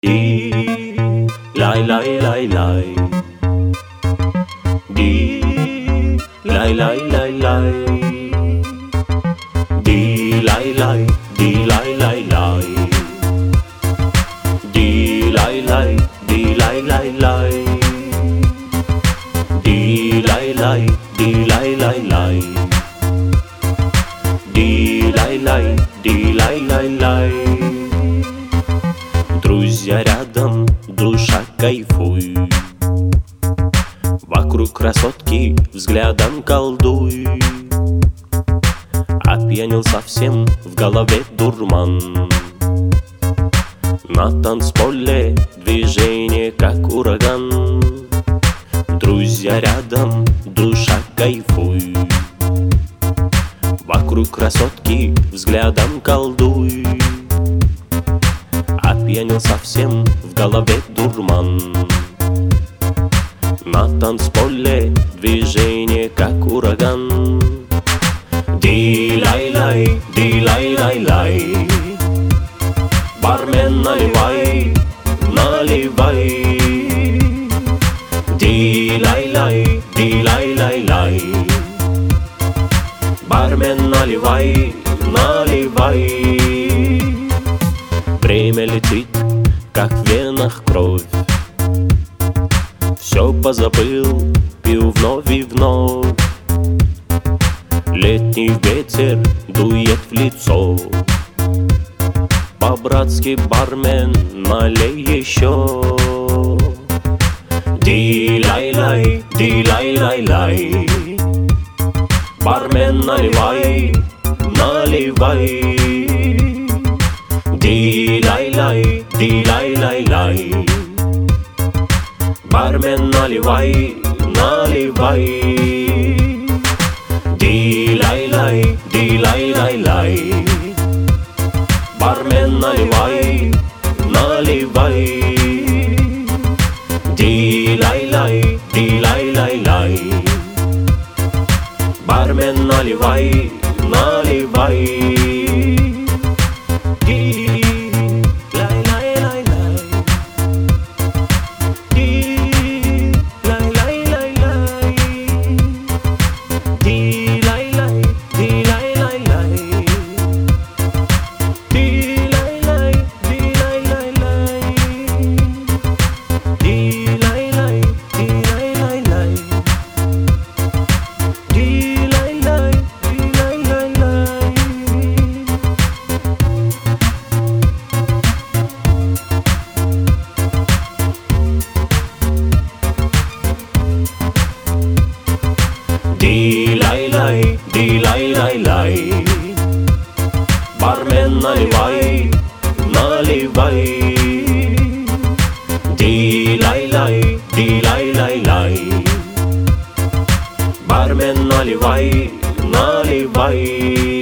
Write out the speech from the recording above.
Di lai lai lai lai. Di lai lai lai lai. Di lai lai, di lai lai lai. Di lai lai, di lai lai lai. Di lai lai, di lai lai lai. Di lai lai, di lai lai lai. Друзья рядом, душа кайфуй. Вокруг красотки взглядом колдуй. Опьянел совсем, в голове дурман. На танцполе движение как ураган. Друзья рядом, душа кайфуй. Вокруг красотки взглядом колдуй. Опьянел совсем, в голове дурман. На танцполе движение как ураган. Ди-лай-лай, ди-лай-лай-лай. Бармен, наливай, наливай. Ди-лай-лай, ди-лай-лай-лай. Бармен, наливай, наливай. Время летит, как в венах кровь. Все позабыл, пил вновь и вновь. Летний ветер дует в лицо. По-братски, бармен, налей еще. Ди-лай-лай, ди-лай-лай-лай. Бармен, наливай, наливай. Ди-лай-лай, ди-лай-лай-лай. Бармен, наливай, наливай. Ди-лай-лай, ди-лай-лай-лай. Бармен, наливай, наливай. Ди-лай-лай, ди-лай-лай-лай. Бармен, наливай, наливай. Ди-лай-лай, ди-лай-лай-лай. Бармен, наливай, наливай. Ди-лай-лай, ди-лай-лай-лай. Бармен, наливай, наливай.